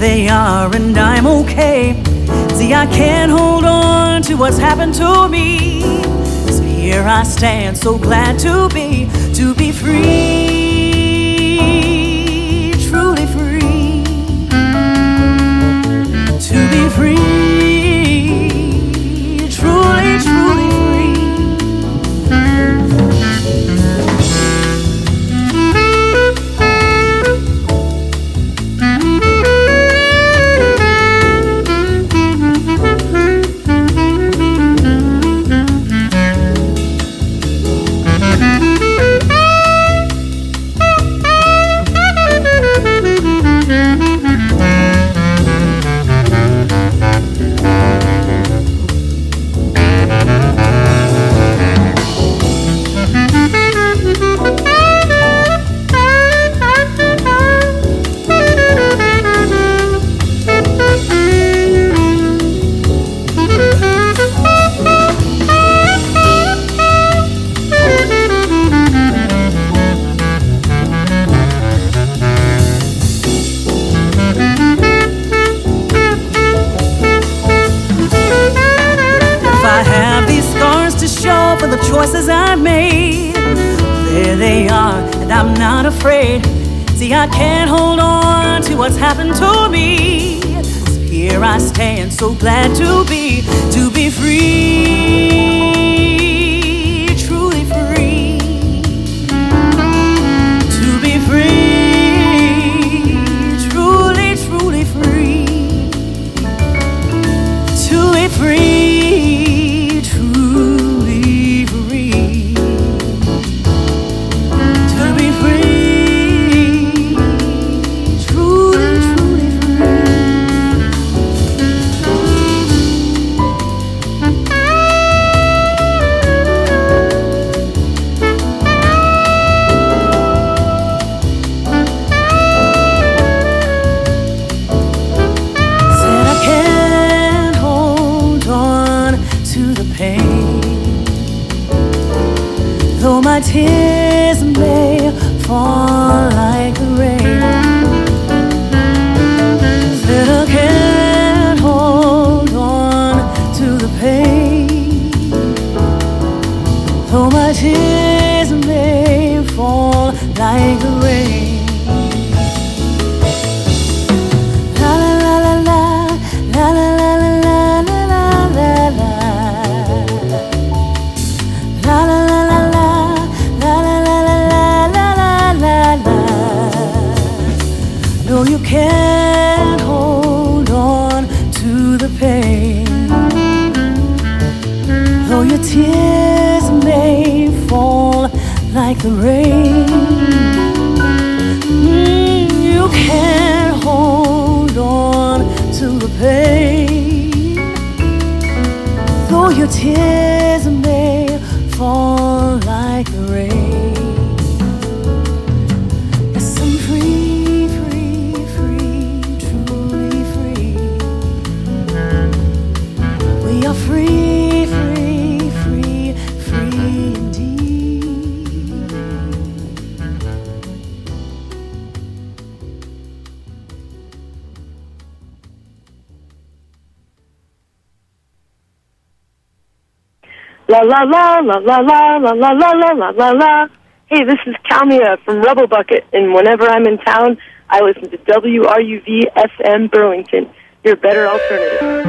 they are, and I'm okay. See, I can't hold on to what's happened to me. So here I stand, so glad to be free, truly free, to be free, truly, truly free. For the choices I've made, there they are, and I'm not afraid. See, I can't hold on to what's happened to me. So here I stand, so glad to be free, truly free, to be free, truly, truly free, to be free. My tears may fall like the rain, that I can't hold on to the pain. Though my tears may fall like the rain. La la la la la la la la la la la la. La la la la la. No, you can't hold on to the pain. Though your tears may fall like the rain, you can't hold on to the pain. Though your tears may fall like the rain. Yes, I'm free, free, free, truly free. We are free, free, free, free indeed. La la la la la la la la la la la la la. Hey, this is Kalmia from Rebel Bucket, and whenever I'm in town, I listen to WRUV FM Burlington, your better alternative.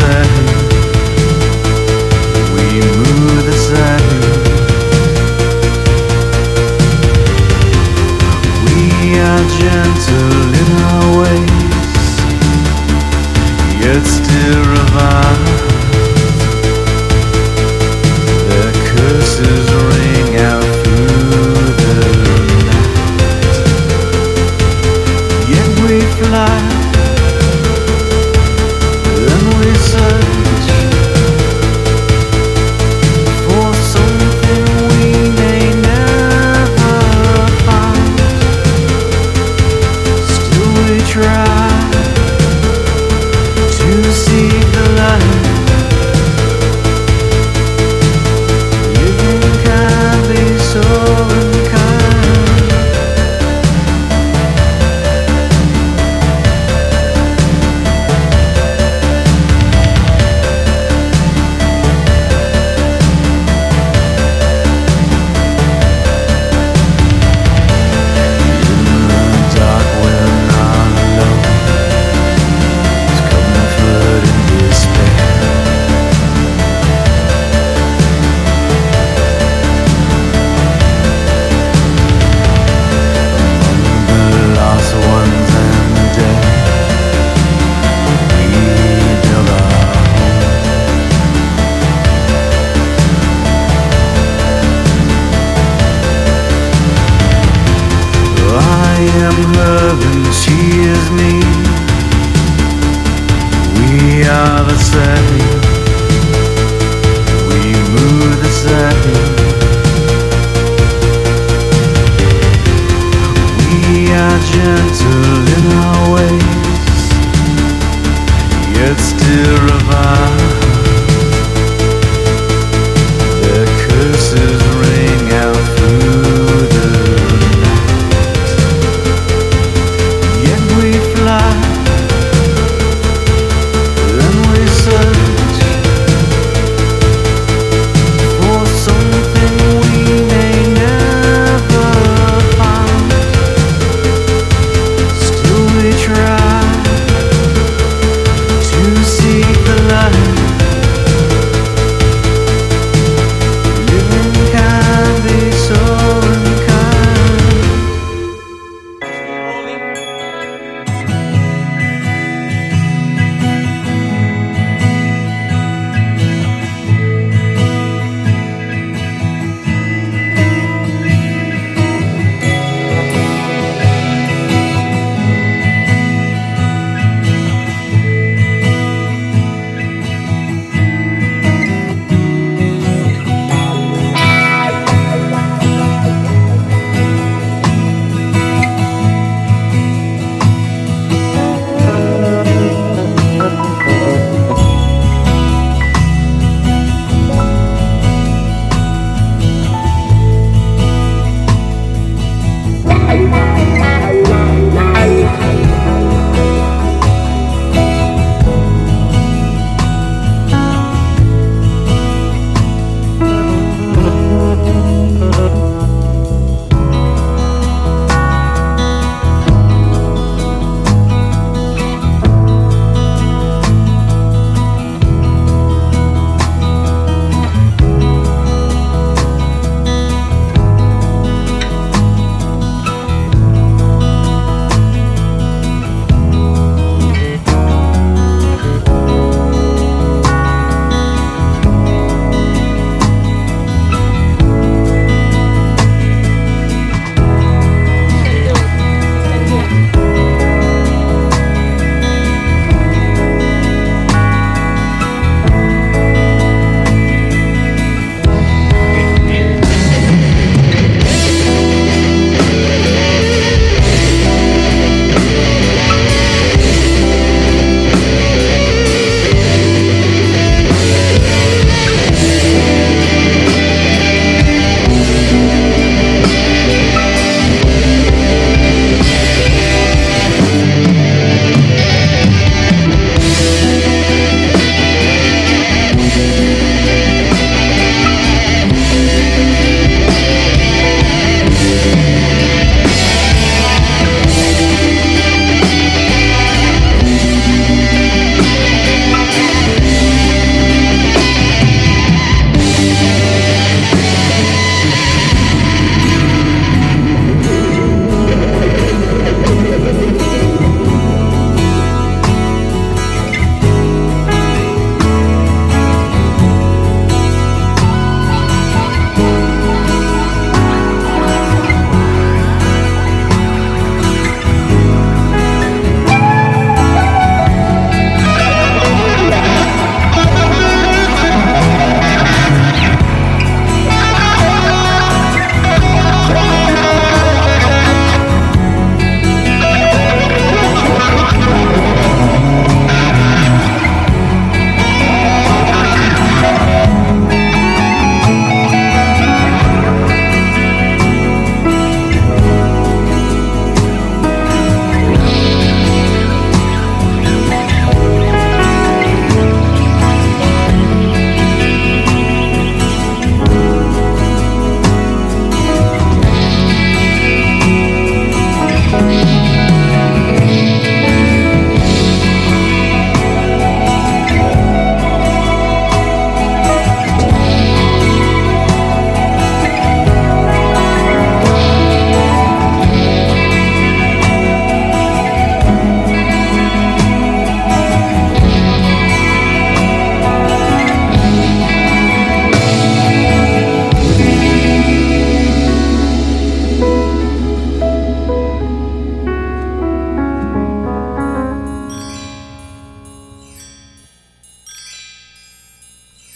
sand. We move the sand. We are gentle in our ways, yet still revive. Their curses ring out through the night. Yet we fly, then we search.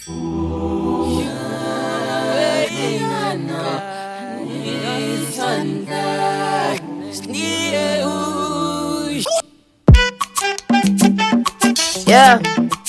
Yeah.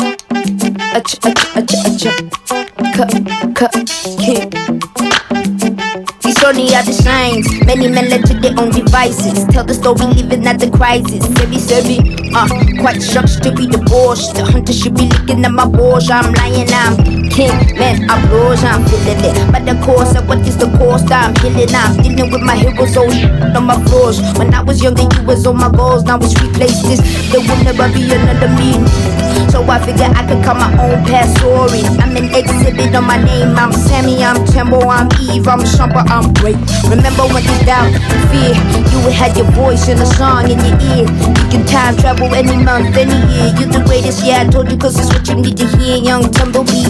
Kid. These shorty are the shines. Many men led to their own devices. Tell the story living at the crisis. Sebi, quite shocked to be divorced. The hunter should be looking at my Porsche. I'm lying, I'm king, man, I'm rose, I'm feeling it. But the course of what is the cost? I'm healing, I'm dealing with my heroes, so on my floors. When I was younger, you was on my goals. Now it's replaced this. There will never be another me. So I figure I could cut my own past story. I'm an exhibit on my name. I'm Sammy, I'm Tembo, I'm Eve, I'm Shumper, I'm great. Remember when you doubt, fear, you had your voice in a song in your ear. You can time travel any month, any year. You're the greatest, yeah, I told you, cause it's what you need to hear. Young Tumbleweed.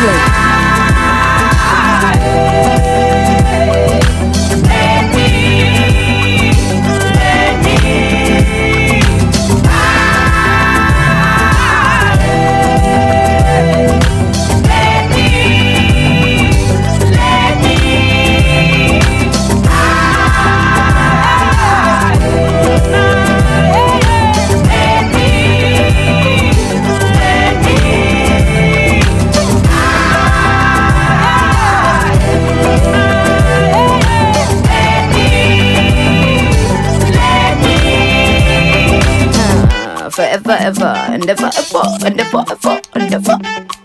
Forever, ever, and ever, ever, and ever, ever, and ever.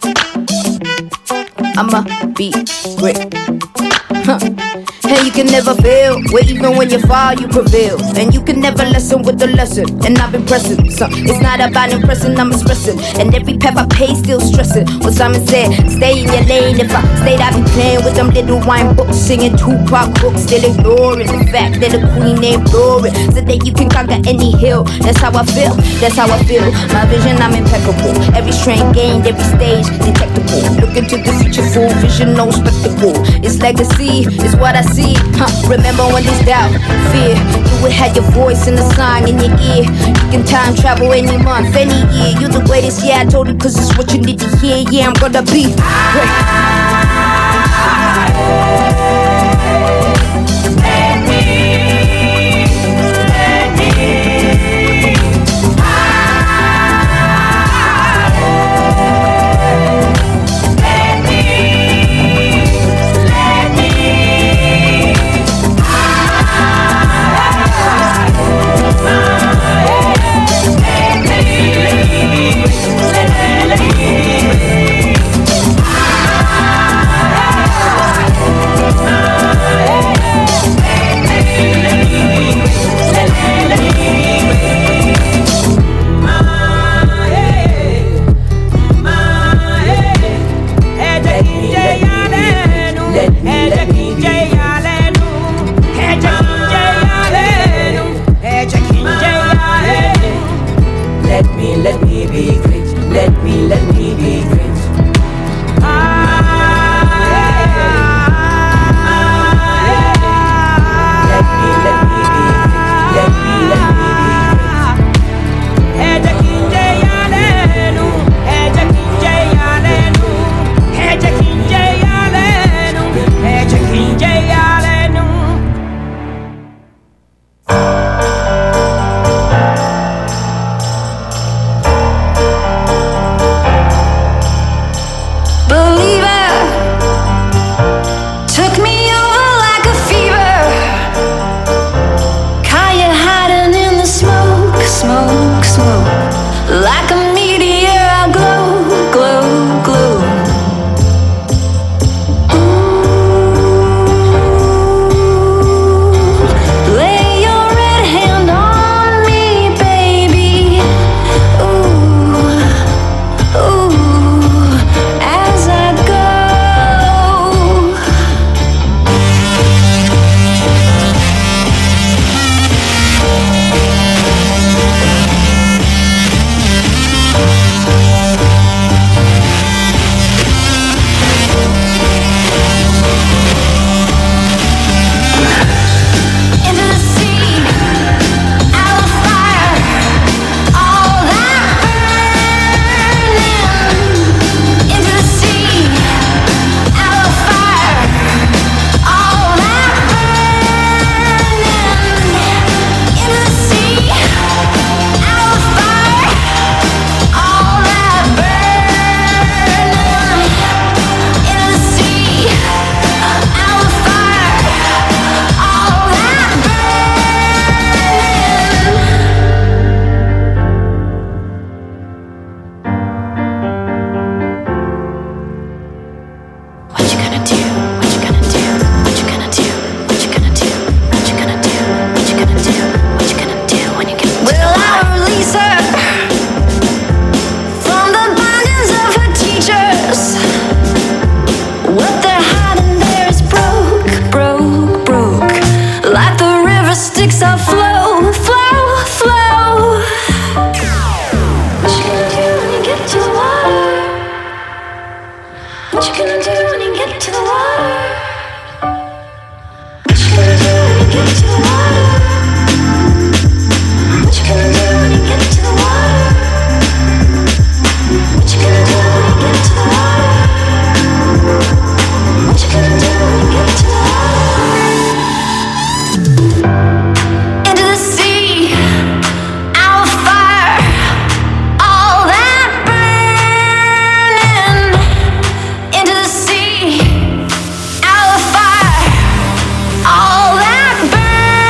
I'ma be great. And you can never fail, where even when you fall, you prevail. And you can never lessen with the lesson. And I've been pressing, so it's not about impressing, I'm expressing. And every path I pay, still stressing. What Simon said, stay in your lane. If I stayed, I'd be playing with them little wine books, singing Tupac books, still ignoring the fact that the queen named Glory. So that you can conquer any hill. That's how I feel, that's how I feel. My vision, I'm impeccable. Every strain gained, every stage detectable. Look into the future, full vision, no spectacle. It's legacy, it's what I see. Remember when there's doubt, fear, you would have your voice in the song in your ear. You can time travel any month, any year. You're the greatest, yeah, I told you, cause it's what you need to hear. Yeah, I'm gonna be great. What you gonna do when you get to the water? What you gonna do when you get to the water? What you gonna do when you get to the water? What you gonna do when you get to the water? What you gonna do when you get to the water? Into the sea, our fire, all that burning. Into the sea, our fire, all that burning.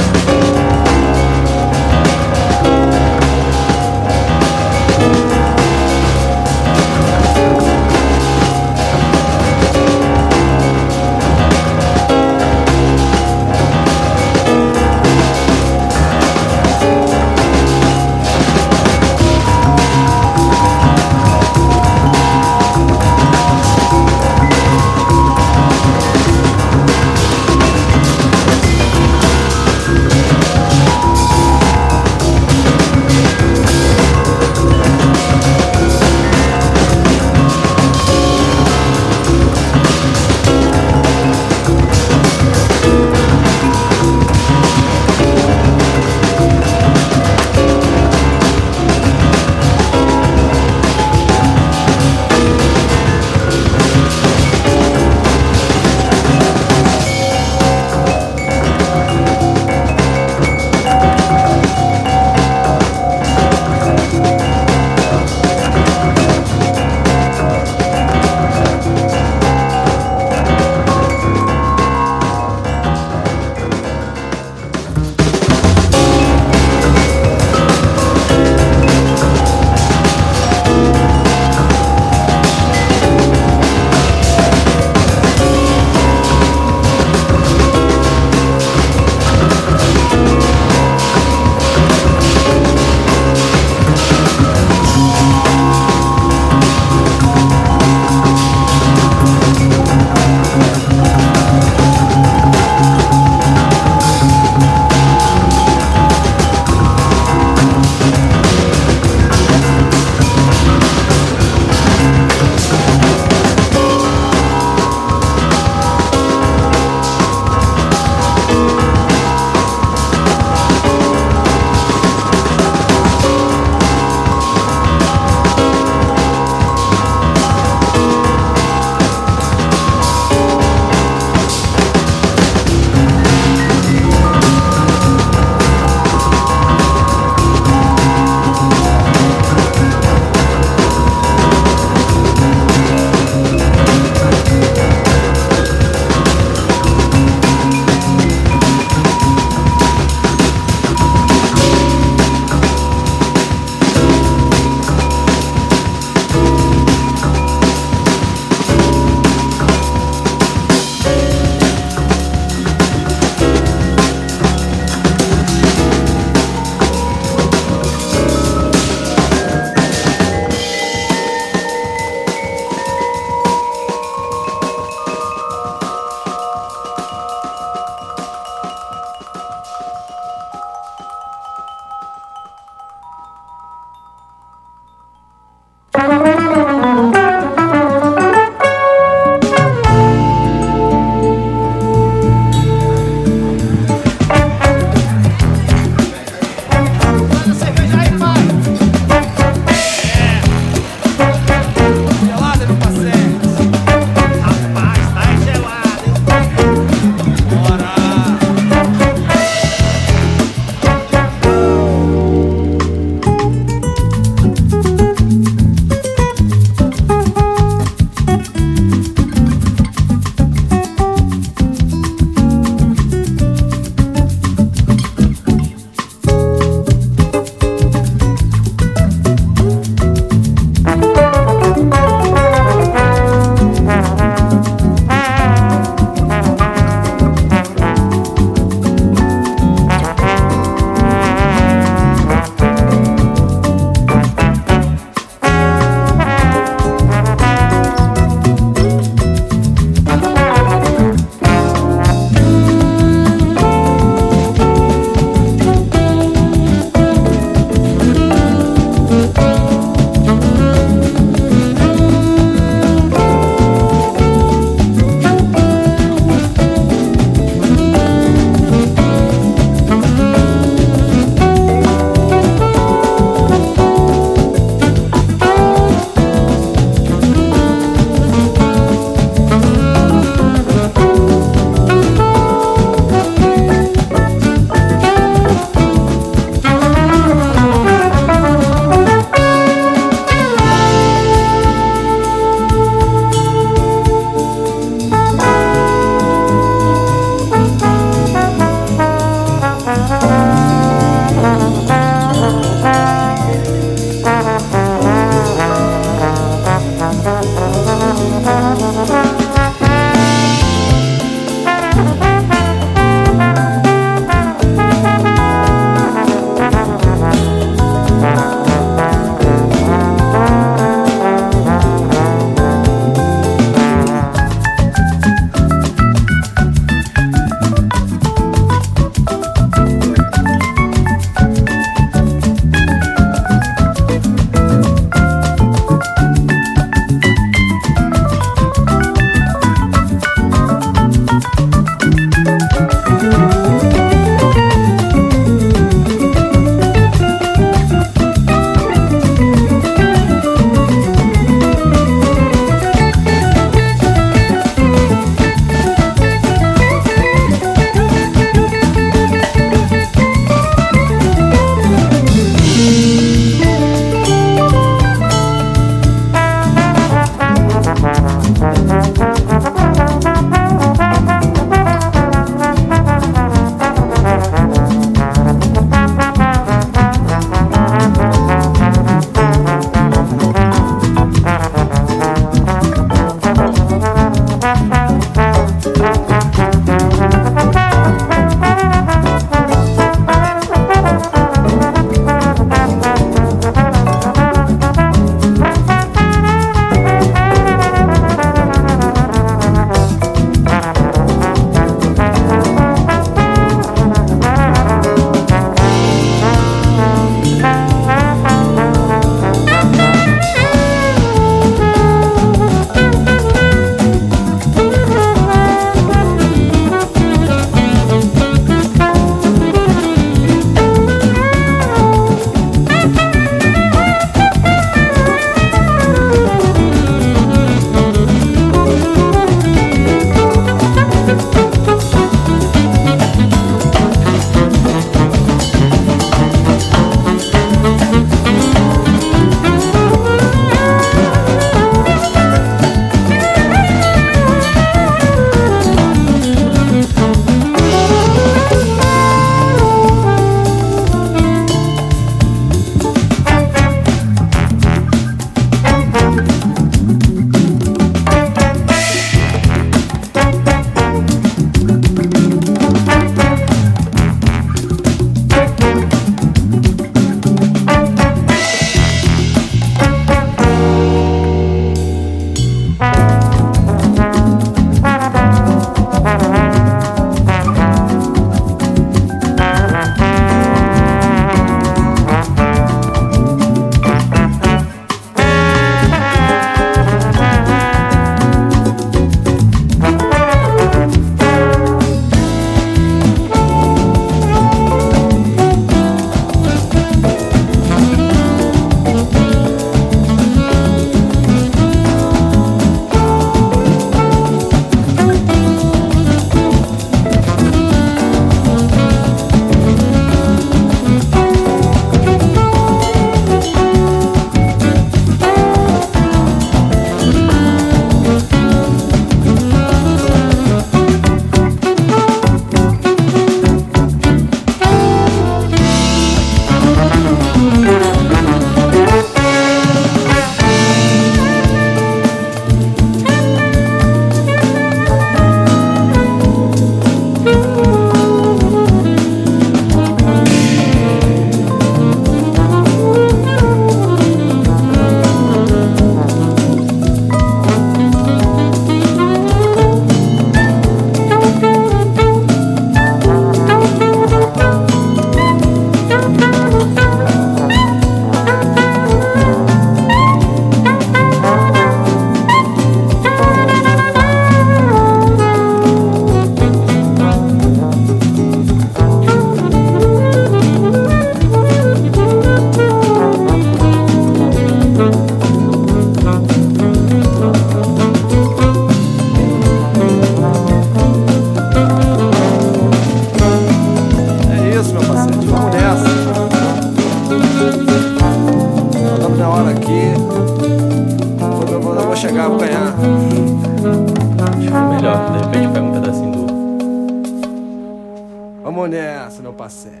Vamos nessa, no passete.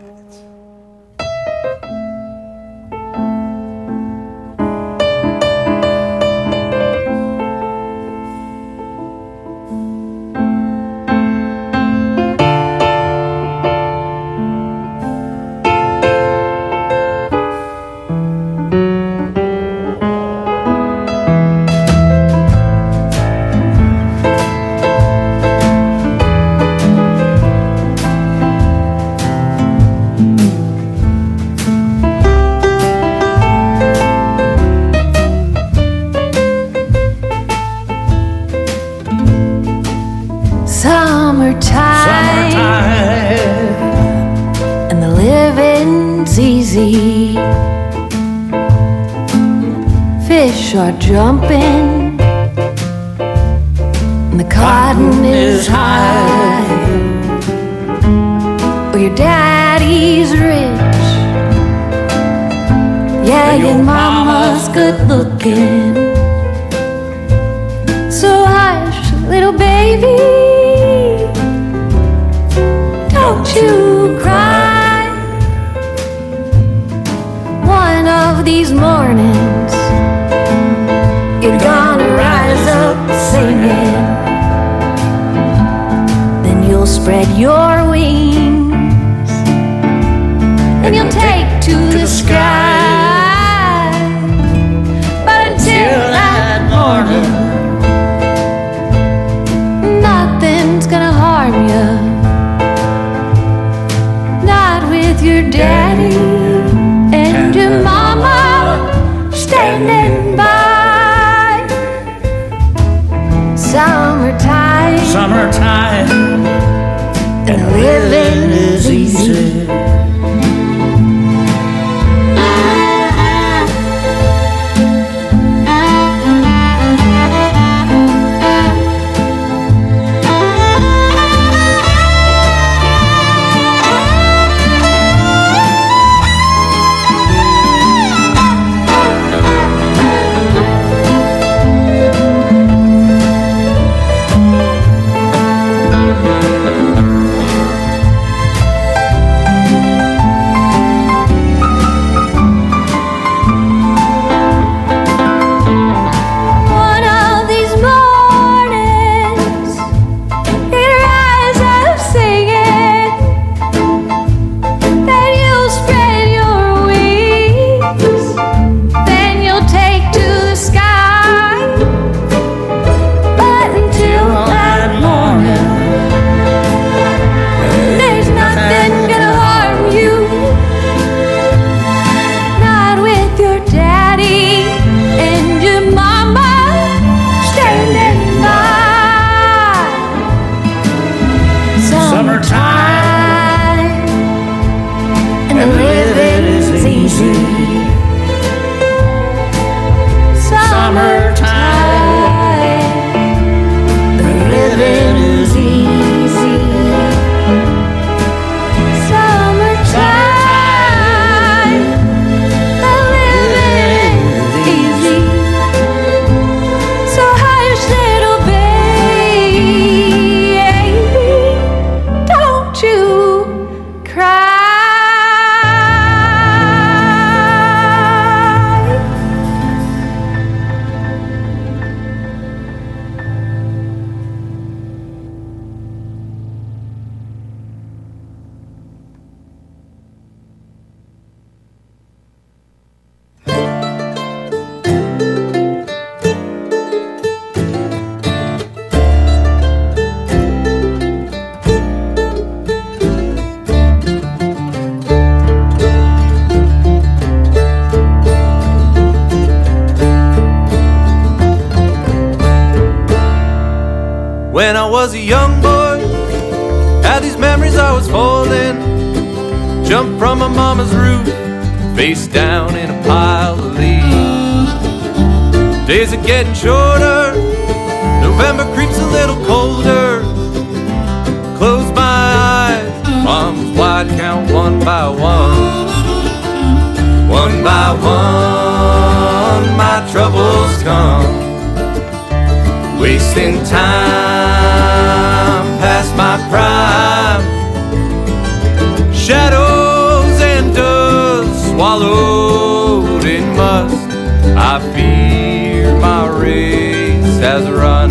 And the living's easy. Fish are jumping and the cotton is high. Well, your daddy's rich, yeah, your mama's good looking. So hush, little baby, don't you cry. One of these mornings you're gonna rise up singing. Then you'll spread your wings and you'll take to the sky. But until that morning, nothing's gonna harm you. Your daddy and your mama standing by. Summertime, Summertime, and living is easy. When I was a young boy, had these memories I was holding. Jumped from my mama's roof, face down in a pile of leaves. Days are getting shorter, November creeps a little colder. Close my eyes, mom's wide count one by one. One by one, my troubles come. Wasting time past my prime. I fear my race has run.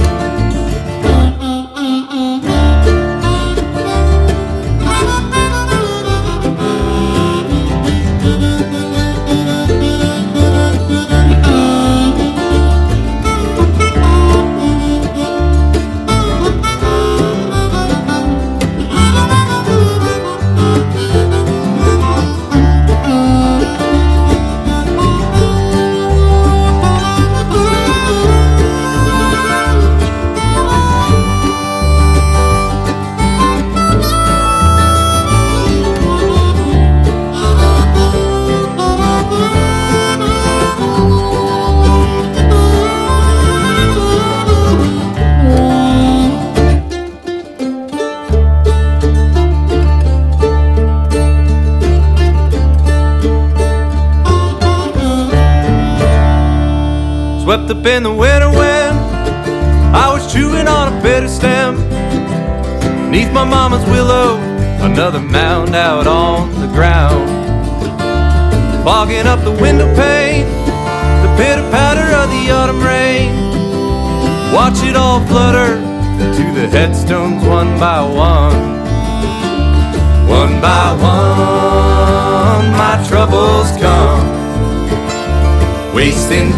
Swept up in the winter wind, I was chewing on a bitter stem. Neath my mama's willow, another mound out on the ground. Fogging up the window pane, the pitter-patter of the autumn rain. Watch it all flutter to the headstones one by one. One by one, my troubles come, wasting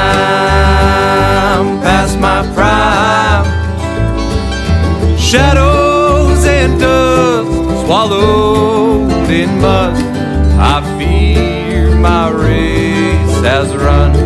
time past my prime. Shadows and dust swallowed in mud. I fear my race has run.